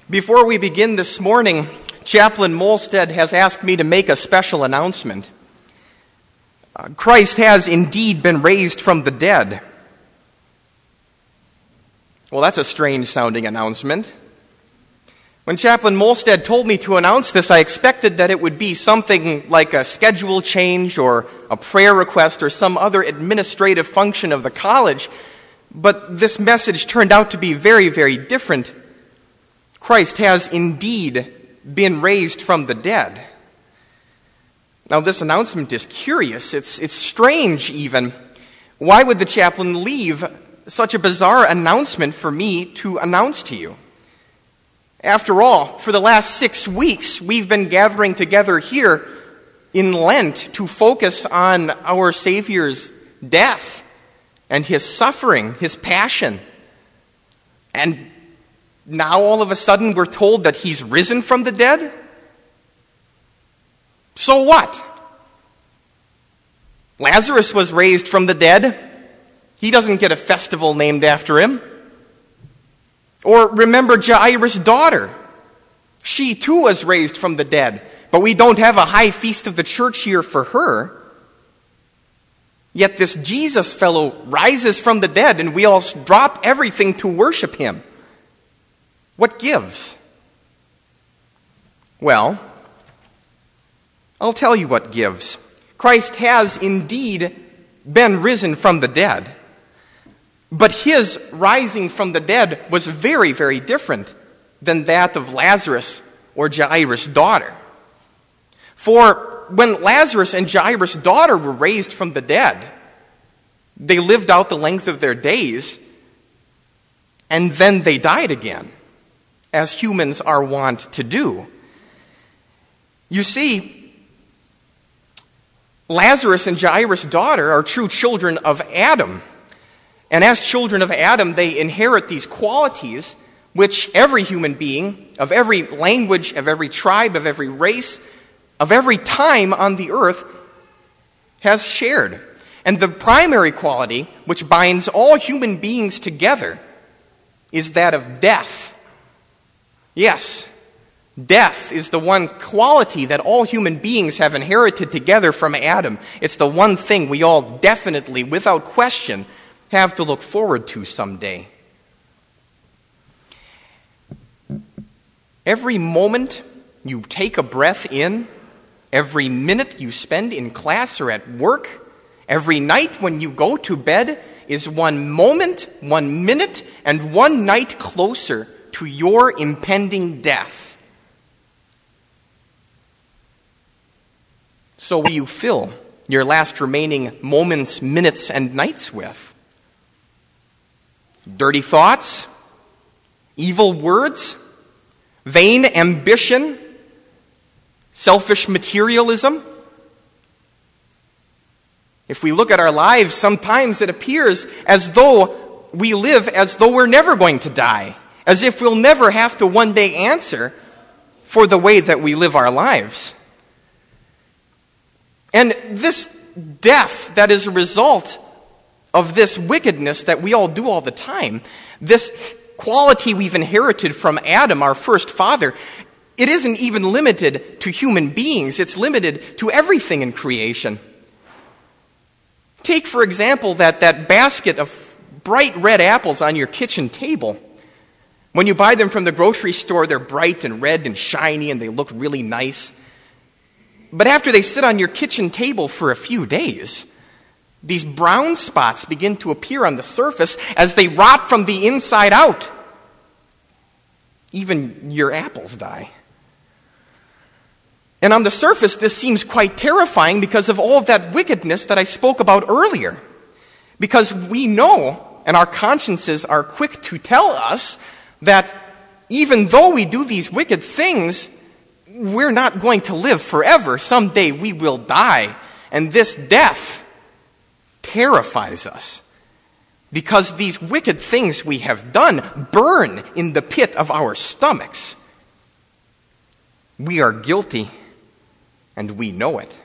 Before we begin this morning, Chaplain Molstead has asked me to make a special announcement. Christ has indeed been raised from the dead. Well, that's a strange-sounding announcement. When Chaplain Molstead told me to announce this, I expected that it would be something like a schedule change or a prayer request or some other administrative function of the college, but this message turned out to be very, very different. Christ has indeed been raised from the dead. Now, this announcement is curious. It's strange, even. Why would the chaplain leave such a bizarre announcement for me to announce to you? After all, for the last 6 weeks, we've been gathering together here in Lent to focus on our Savior's death and his suffering, his passion. And now all of a sudden we're told that he's risen from the dead? So what? Lazarus was raised from the dead. He doesn't get a festival named after him. Or remember Jairus' daughter. She too was raised from the dead, but we don't have a high feast of the church here for her. Yet this Jesus fellow rises from the dead and we all drop everything to worship him. What gives? Well, I'll tell you what gives. Christ has indeed been risen from the dead. But his rising from the dead was very, very different than that of Lazarus or Jairus' daughter. For when Lazarus and Jairus' daughter were raised from the dead, they lived out the length of their days, and then they died again, as humans are wont to do. You see, Lazarus and Jairus' daughter are true children of Adam. And as children of Adam, they inherit these qualities which every human being, of every language, of every tribe, of every race, of every time on the earth has shared. And the primary quality which binds all human beings together is that of death. Yes, death is the one quality that all human beings have inherited together from Adam. It's the one thing we all definitely, without question, have to look forward to someday. Every moment you take a breath in, every minute you spend in class or at work, every night when you go to bed is one moment, 1 minute, and one night closer to your impending death. So what do you fill your last remaining moments, minutes, and nights with? Dirty thoughts? Evil words? Vain ambition? Selfish materialism? If we look at our lives, sometimes it appears as though we live as though we're never going to die, as if we'll never have to one day answer for the way that we live our lives. And this death that is a result of this wickedness that we all do all the time, this quality we've inherited from Adam, our first father, it isn't even limited to human beings. It's limited to everything in creation. Take, for example, that basket of bright red apples on your kitchen table. When you buy them from the grocery store, they're bright and red and shiny and they look really nice. But after they sit on your kitchen table for a few days, these brown spots begin to appear on the surface as they rot from the inside out. Even your apples die. And on the surface, this seems quite terrifying because of all of that wickedness that I spoke about earlier. Because we know, and our consciences are quick to tell us, that even though we do these wicked things, we're not going to live forever. Someday we will die. And this death terrifies us because these wicked things we have done burn in the pit of our stomachs. We are guilty, and we know it.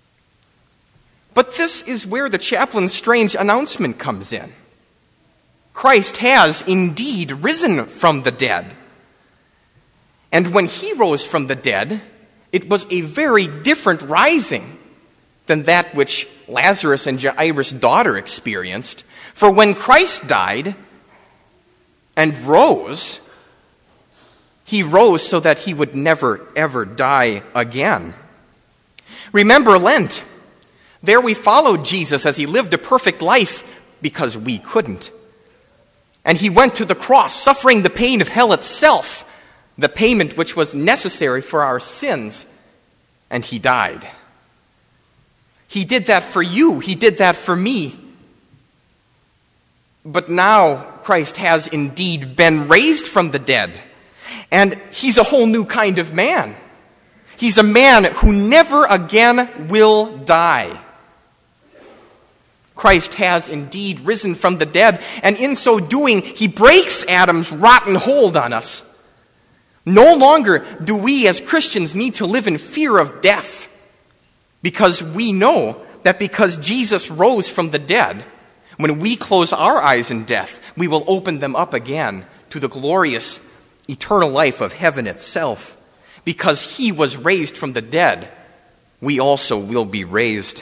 But this is where the chaplain's strange announcement comes in. Christ has indeed risen from the dead. And when he rose from the dead, it was a very different rising than that which Lazarus and Jairus' daughter experienced. For when Christ died and rose, he rose so that he would never, ever die again. Remember Lent. There we followed Jesus as he lived a perfect life because we couldn't. And he went to the cross, suffering the pain of hell itself, the payment which was necessary for our sins, and he died. He did that for you. He did that for me. But now Christ has indeed been raised from the dead, and he's a whole new kind of man. He's a man who never again will die. Christ has indeed risen from the dead, and in so doing, he breaks Adam's rotten hold on us. No longer do we as Christians need to live in fear of death, because we know that because Jesus rose from the dead, when we close our eyes in death, we will open them up again to the glorious eternal life of heaven itself. Because he was raised from the dead, we also will be raised.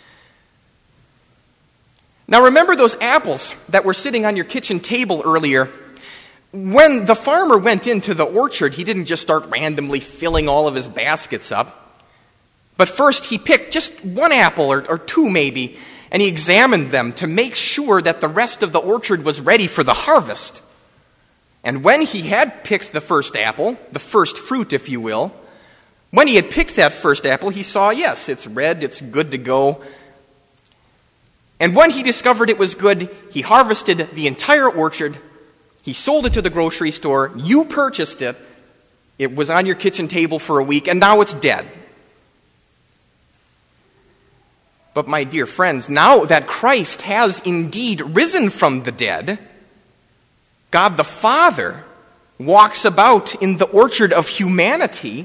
Now remember those apples that were sitting on your kitchen table earlier? When the farmer went into the orchard, he didn't just start randomly filling all of his baskets up. But first he picked just one apple or two maybe, and he examined them to make sure that the rest of the orchard was ready for the harvest. And when he had picked the first apple, the first fruit if you will, when he had picked that first apple, he saw, yes, it's red, it's good to go. And when he discovered it was good, he harvested the entire orchard. He sold it to the grocery store. You purchased it. It was on your kitchen table for a week, and now it's dead. But my dear friends, now that Christ has indeed risen from the dead, God the Father walks about in the orchard of humanity,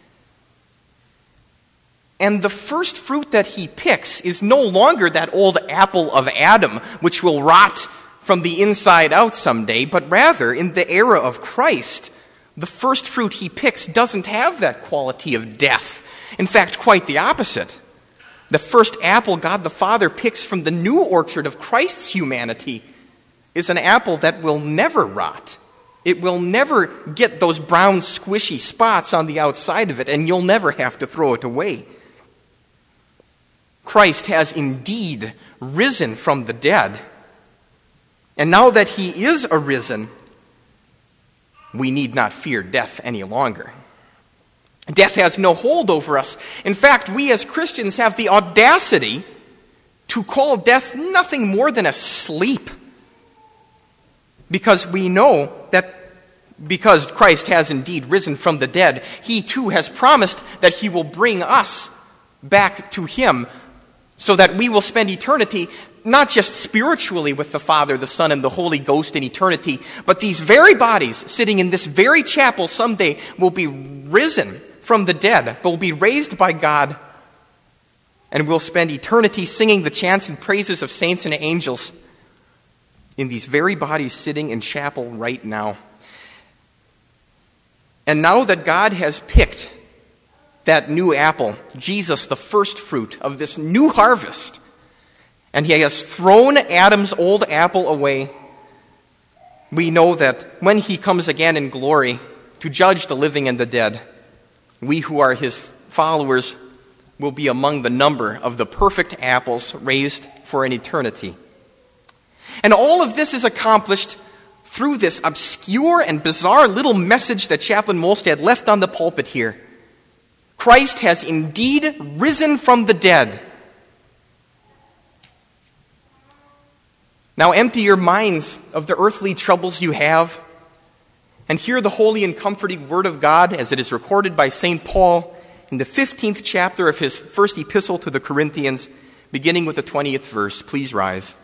and the first fruit that he picks is no longer that old apple of Adam, which will rot from the inside out someday, but rather, in the era of Christ, the first fruit he picks doesn't have that quality of death. In fact, quite the opposite. The first apple God the Father picks from the new orchard of Christ's humanity is an apple that will never rot. It will never get those brown squishy spots on the outside of it, and you'll never have to throw it away. Christ has indeed risen from the dead. And now that he is arisen, we need not fear death any longer. Death has no hold over us. In fact, we as Christians have the audacity to call death nothing more than a sleep. Because we know that because Christ has indeed risen from the dead, he too has promised that he will bring us back to him so that we will spend eternity not just spiritually with the Father, the Son, and the Holy Ghost in eternity, but these very bodies sitting in this very chapel someday will be risen from the dead, will be raised by God, and we'll spend eternity singing the chants and praises of saints and angels in these very bodies sitting in chapel right now. And now that God has picked that new apple, Jesus, the first fruit of this new harvest, and he has thrown Adam's old apple away, we know that when he comes again in glory to judge the living and the dead, we who are his followers will be among the number of the perfect apples raised for an eternity. And all of this is accomplished through this obscure and bizarre little message that Chaplain Molstad left on the pulpit here. Christ has indeed risen from the dead. Now empty your minds of the earthly troubles you have and hear the holy and comforting word of God as it is recorded by St. Paul in the 15th chapter of his first epistle to the Corinthians, beginning with the 20th verse. Please rise.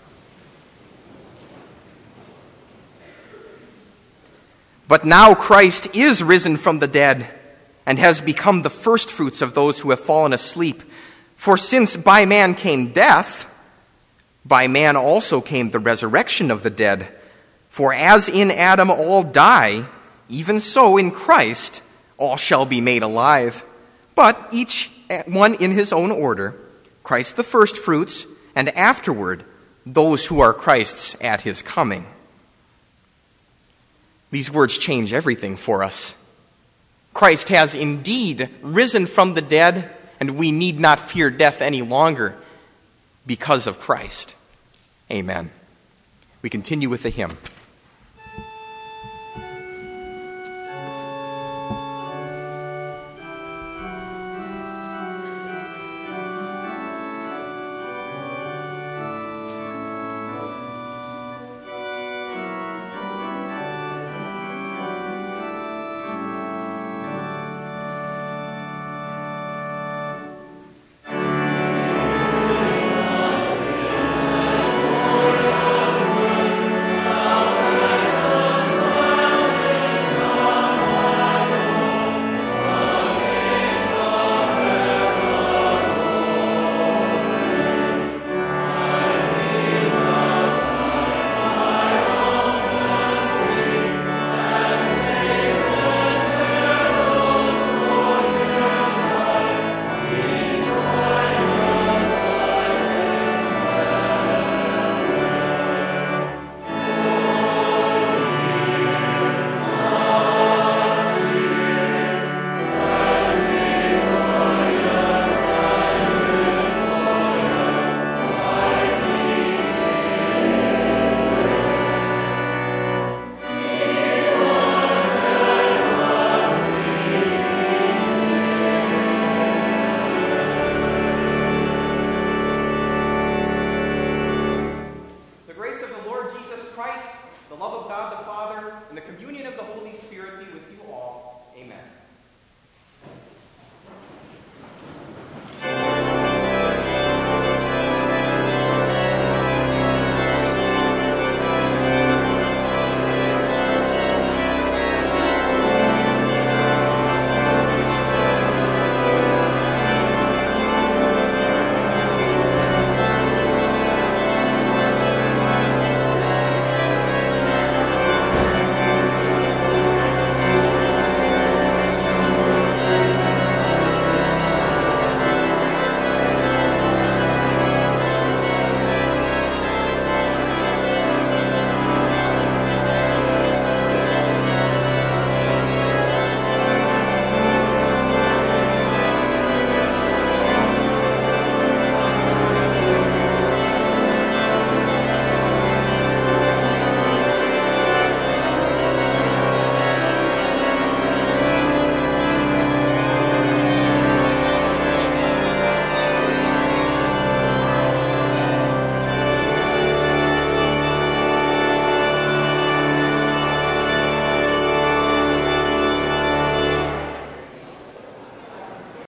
But now Christ is risen from the dead and has become the firstfruits of those who have fallen asleep. For since by man came death, by man also came the resurrection of the dead. For as in Adam all die, even so in Christ all shall be made alive, but each one in his own order, Christ the firstfruits, and afterward those who are Christ's at his coming." These words change everything for us. Christ has indeed risen from the dead, and we need not fear death any longer because of Christ. Amen. We continue with the hymn.